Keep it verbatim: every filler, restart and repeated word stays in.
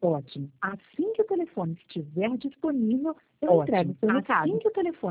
Ótimo. Assim que o telefone estiver disponível, eu Ótimo. entrego o seu recado. Assim que o telefone